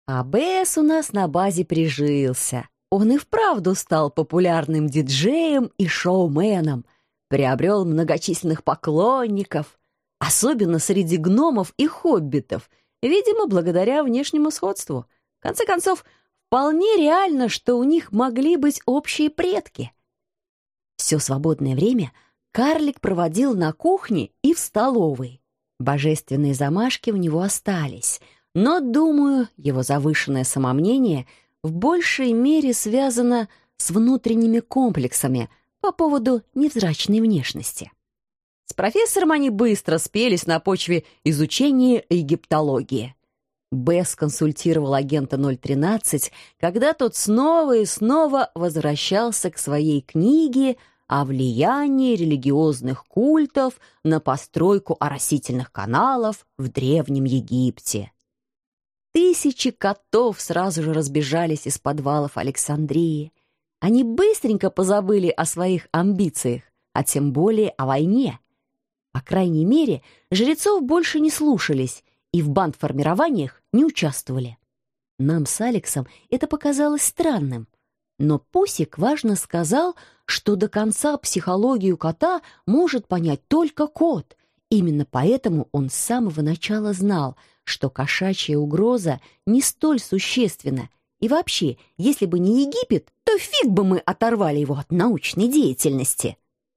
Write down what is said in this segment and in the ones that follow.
А Бесс у нас на базе прижился. Он и вправду стал популярным диджеем и шоуменом, приобрел многочисленных поклонников, особенно среди гномов и хоббитов, видимо, благодаря внешнему сходству. В конце концов, вполне реально, что у них могли быть общие предки. Все свободное время карлик проводил на кухне и в столовой. Божественные замашки у него остались, но, думаю, его завышенное самомнение в большей мере связано с внутренними комплексами по поводу невзрачной внешности. С профессором они быстро спелись на почве изучения египтологии. Бесс консультировал агента 013, когда тот снова и снова возвращался к своей книге о влиянии религиозных культов на постройку оросительных каналов в Древнем Египте. Тысячи котов сразу же разбежались из подвалов Александрии. Они быстренько позабыли о своих амбициях, а тем более о войне. По крайней мере, жрецов больше не слушались и в бандформированиях не участвовали. Нам с Алексом это показалось странным, но Пусик важно сказал, что до конца психологию кота может понять только кот. Именно поэтому он с самого начала знал, что кошачья угроза не столь существенна. И вообще, если бы не Египет, то фиг бы мы оторвали его от научной деятельности.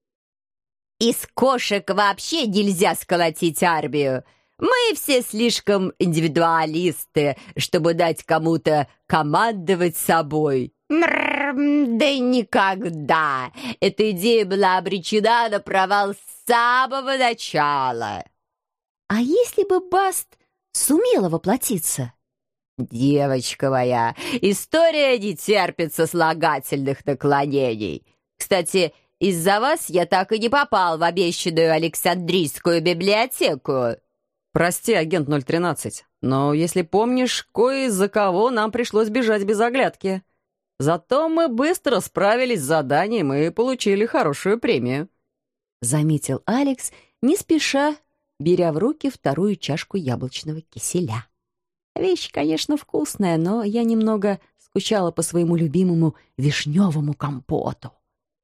Из кошек вообще нельзя сколотить армию. Мы все слишком индивидуалисты, чтобы дать кому-то командовать собой. Да никогда. Эта идея была обречена на провал с самого начала. А если бы Баст сумела воплотиться? Девочка моя, история не терпит сослагательных наклонений. Кстати, из-за вас я так и не попал в обещанную Александрийскую библиотеку. Прости, агент 013, но, если помнишь, кое из-за кого нам пришлось бежать без оглядки. Зато мы быстро справились с заданием и получили хорошую премию. Заметил Алекс, не спеша, беря в руки вторую чашку яблочного киселя. Вещь, конечно, вкусная, но я немного скучала по своему любимому вишневому компоту.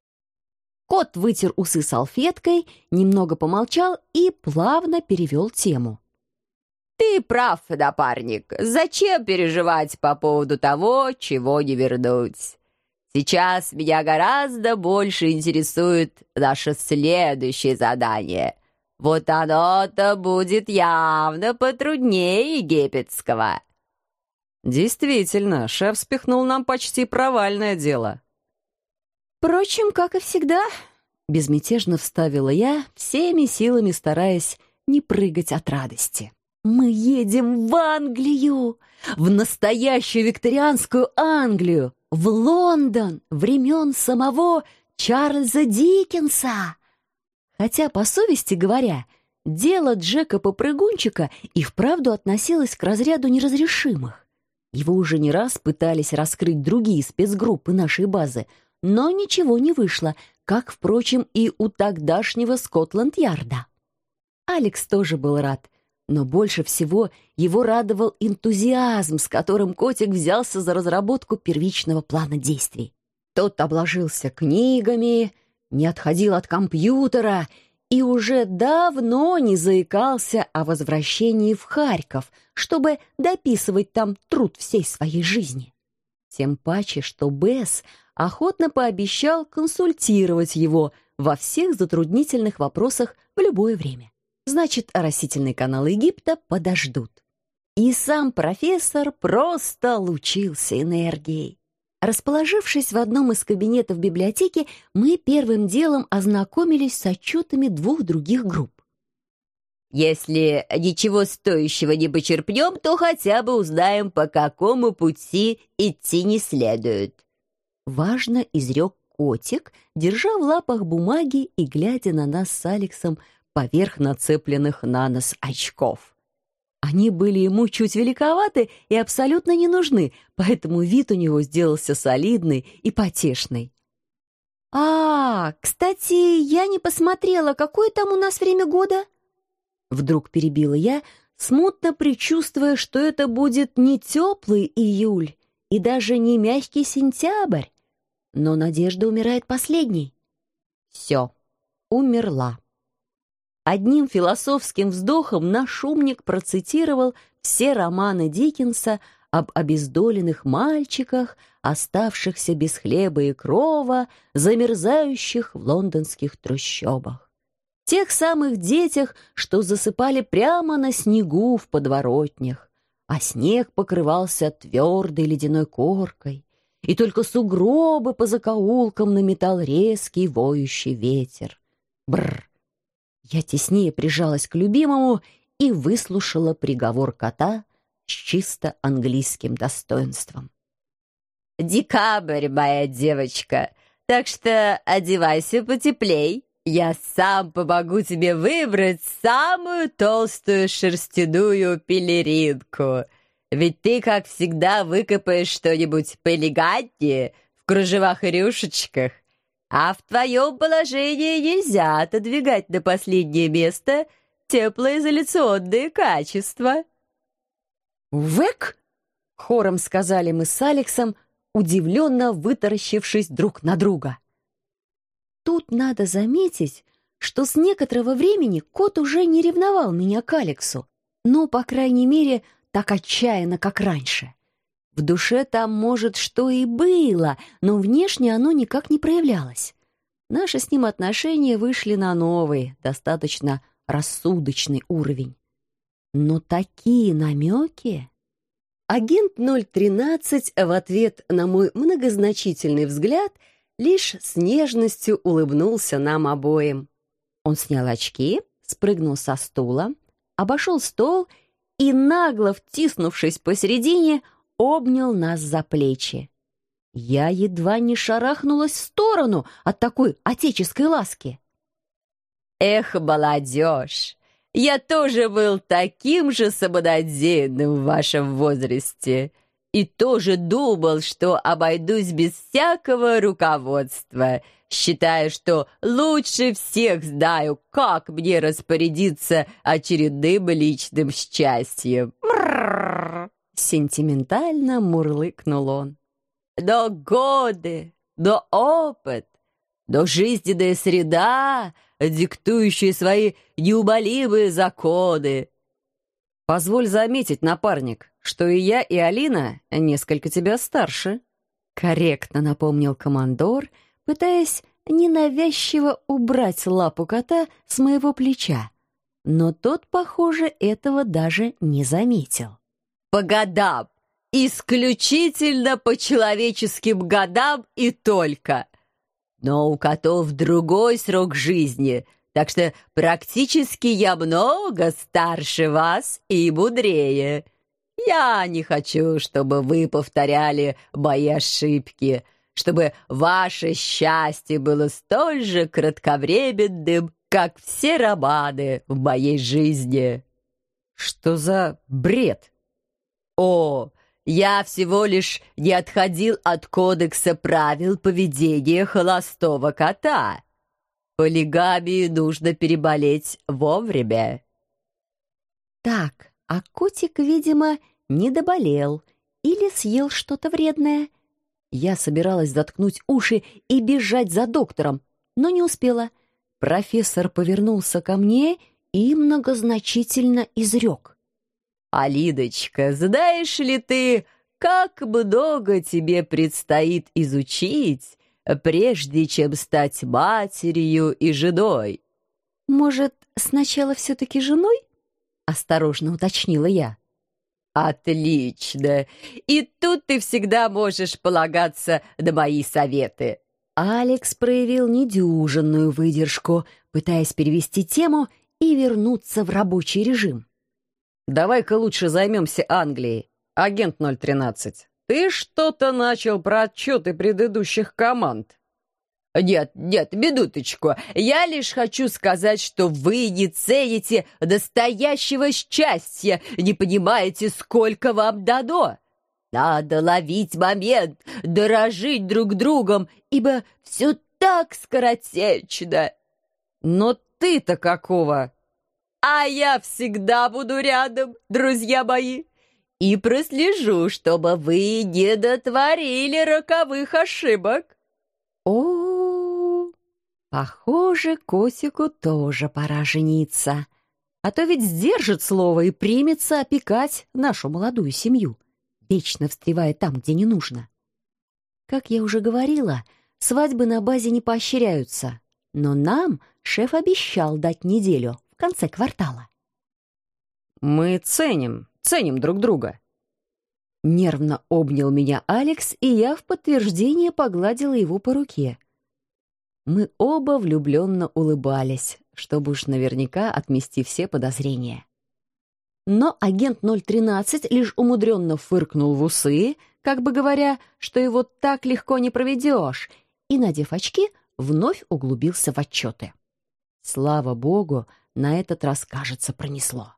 Кот вытер усы салфеткой, немного помолчал и плавно перевел тему. Ты прав, напарник. Зачем переживать по поводу того, чего не вернуть? Сейчас меня гораздо больше интересует наше следующее задание. Вот оно-то будет явно потруднее египетского. Действительно, шеф спихнул нам почти провальное дело. Впрочем, как и всегда, безмятежно вставила я, всеми силами стараясь не прыгать от радости. Мы едем в Англию, в настоящую викторианскую Англию, в Лондон времен самого Чарльза Диккенса. Хотя, по совести говоря, дело Джека-попрыгунчика и вправду относилось к разряду неразрешимых. Его уже не раз пытались раскрыть другие спецгруппы нашей базы, но ничего не вышло, как, впрочем, и у тогдашнего Скотланд-Ярда. Алекс тоже был рад, но больше всего его радовал энтузиазм, с которым котик взялся за разработку первичного плана действий. Тот обложился книгами, не отходил от компьютера и уже давно не заикался о возвращении в Харьков, чтобы дописывать там труд всей своей жизни. Тем паче, что Бесс охотно пообещал консультировать его во всех затруднительных вопросах в любое время. Значит, оросительные каналы Египта подождут. И сам профессор просто лучился энергией. Расположившись в одном из кабинетов библиотеки, мы первым делом ознакомились с отчетами двух других групп. Если ничего стоящего не почерпнем, то хотя бы узнаем, по какому пути идти не следует. Важно изрек котик, держа в лапах бумаги и глядя на нас с Алексом поверх нацепленных на нос очков. Они были ему чуть великоваты и абсолютно не нужны, поэтому вид у него сделался солидный и потешный. Кстати, я не посмотрела, какое там у нас время года?» Вдруг перебила я, смутно предчувствуя, что это будет не теплый июль и даже не мягкий сентябрь. Но надежда умирает последней. Все, умерла. Одним философским вздохом наш умник процитировал все романы Диккенса об обездоленных мальчиках, оставшихся без хлеба и крова, замерзающих в лондонских трущобах. Тех самых детях, что засыпали прямо на снегу в подворотнях, а снег покрывался твердой ледяной коркой, и только сугробы по закоулкам наметал резкий воющий ветер. Бррр! Я теснее прижалась к любимому и выслушала приговор кота с чисто английским достоинством. «Декабрь, моя девочка, так что одевайся потеплей. Я сам помогу тебе выбрать самую толстую шерстяную пелеринку. Ведь ты, как всегда, выкопаешь что-нибудь поэлегантнее в кружевах и рюшечках. А в твоем положении нельзя отодвигать на последнее место теплоизоляционные качества». «Вэк!» — хором сказали мы с Алексом, удивленно вытаращившись друг на друга. Тут надо заметить, что с некоторого времени кот уже не ревновал меня к Алексу, но, по крайней мере, так отчаянно, как раньше. В душе там, может, что и было, но внешне оно никак не проявлялось. Наши с ним отношения вышли на новый, достаточно рассудочный уровень. Но такие намеки... Агент 013 в ответ на мой многозначительный взгляд лишь с нежностью улыбнулся нам обоим. Он снял очки, спрыгнул со стула, обошел стол и, нагло втиснувшись посередине, обнял нас за плечи. Я едва не шарахнулась в сторону от такой отеческой ласки. «Эх, молодежь! Я тоже был таким же самонадеянным в вашем возрасте и тоже думал, что обойдусь без всякого руководства, считая, что лучше всех знаю, как мне распорядиться очередным личным счастьем». Сентиментально мурлыкнул он. Но годы, но опыт, но жизненная среда, диктующая свои неумолимые законы. Позволь заметить, напарник, что и я, и Алина несколько тебя старше. Корректно напомнил командор, пытаясь ненавязчиво убрать лапу кота с моего плеча. Но тот, похоже, этого даже не заметил. По годам, исключительно по человеческим годам и только. Но у котов другой срок жизни, так что практически я много старше вас и мудрее. Я не хочу, чтобы вы повторяли мои ошибки, чтобы ваше счастье было столь же кратковременным, как все романы в моей жизни». Что за бред? О, я всего лишь не отходил от кодекса правил поведения холостого кота. Полигамии нужно переболеть вовремя. Так, а котик, видимо, не доболел или съел что-то вредное. Я собиралась заткнуть уши и бежать за доктором, но не успела. Профессор повернулся ко мне и многозначительно изрек. «Алидочка, знаешь ли ты, как много тебе предстоит изучить, прежде чем стать матерью и женой?» «Может, сначала все-таки женой?» — осторожно уточнила я. «Отлично! И тут ты всегда можешь полагаться на мои советы». Алекс проявил недюжинную выдержку, пытаясь перевести тему и вернуться в рабочий режим. Давай-ка лучше займемся Англией. Агент 013, ты что-то начал про отчеты предыдущих команд. Нет, минуточку. Я лишь хочу сказать, что вы не цените настоящего счастья, не понимаете, сколько вам дано. Надо ловить момент, дорожить друг другом, ибо все так скоротечно. Но ты-то какого? А я всегда буду рядом, друзья мои, и прослежу, чтобы вы не дотворили роковых ошибок. О, похоже, котику тоже пора жениться. А то ведь сдержит слово и примется опекать нашу молодую семью, вечно встревая там, где не нужно. Как я уже говорила, свадьбы на базе не поощряются, но нам шеф обещал дать неделю в конце квартала. Мы ценим друг друга. Нервно обнял меня Алекс, и я в подтверждение погладила его по руке. Мы оба влюбленно улыбались, чтобы уж наверняка отмести все подозрения. Но агент 013 лишь умудренно фыркнул в усы, как бы говоря, что его так легко не проведешь, и, надев очки, вновь углубился в отчеты. Слава богу, на этот раз, кажется, пронесло.